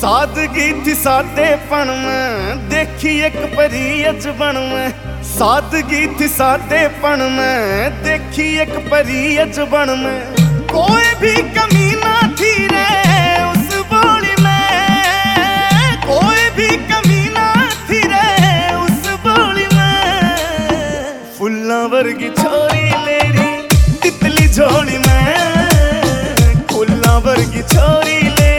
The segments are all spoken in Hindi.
सादगी थी सादेपन में, देखी एक परी अजबन में। सादगी थी सादेपन में, देखी एक परी अजबन में। कोई भी कमी ना थी रे उस बोली में, कोई भी कमी ना थी रे उस बोली में। फुल्ला वर्गी छोरी लेरी तितली झोली में, फुल्ला वर्गी छोरी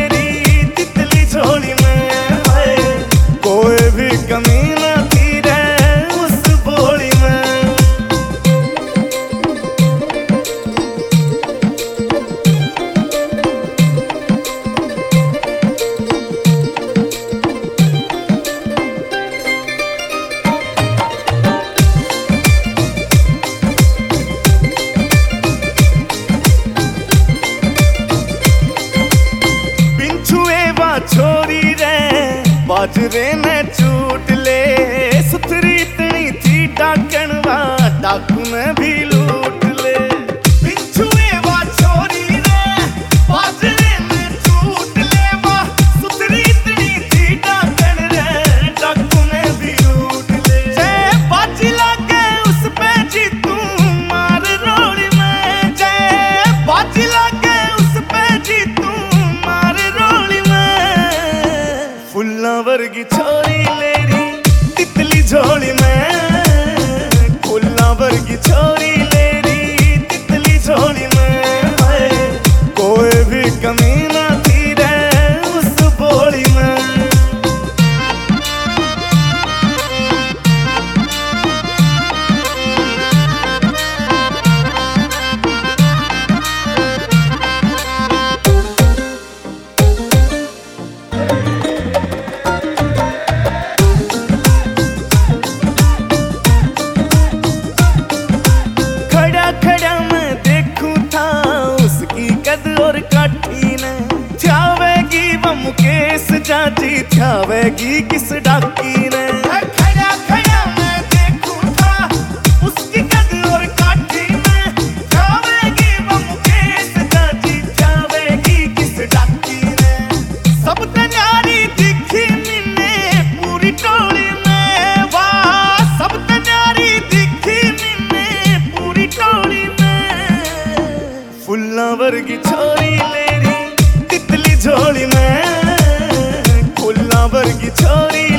झोली में। कोई भी कमी ना थी रे उस बोली में। बिंछुए वा छोरी बाजरे ने चूट ले, सुथरी इतनी थी डाकन वा डाकू ने भी लूट ले। बिंछुए वा छोरी रे बाजरे ने चूट ले वा, सुथरी इतनी थी डाकन रे डाकू ने भी लूट ले। जय बाजी लागे उस पे जीतू मार रोड़ी में, जय बाजी लागे उस पे जीतू मार रोड़ी में। फुल्ला वर्गी छोरी लेरी तितली झोली में, फुल्ला वर्गी छोरी लेरी तितली झोली में। कोई भी कमी ना थी रे उस बोली में। और काठी ने छावेगी वो मुकेश चाची, छावेगी किस डाकी ने। खड़ा खड़ा मैं देखूं था उसकी कद और काठी में, छावेगी वो मुकेश चाची, छावेगी किस डाकी ने। सब तैयारी दिखी मैंने पूरी टोली में, वाह सब तैयारी दिखी मैंने पूरी टोली में। फुल्ला वर्गी छोरी लेरी तितली झोली में, फुल्ला वर्गी छोरी